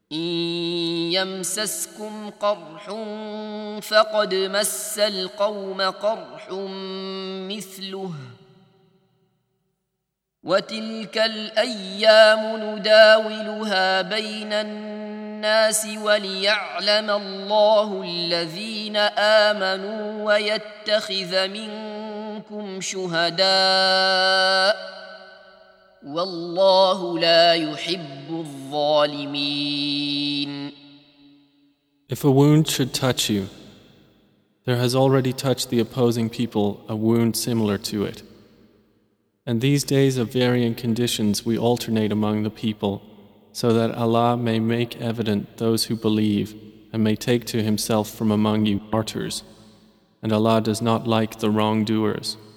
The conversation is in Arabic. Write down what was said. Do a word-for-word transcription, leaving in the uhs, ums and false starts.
إن يمسسكم قرح فقد مس القوم قرح مثله وتلك الأيام نداولها بين الناس وليعلم الله الذين آمنوا ويتخذ منكم شهداء والله لا يحب الظالمين. If a wound should touch you, there has already touched the opposing people a wound similar to it. And these days of varying conditions we alternate among the people, so that Allah may make evident those who believe and may take to Himself from among you martyrs. And Allah does not like the wrongdoers.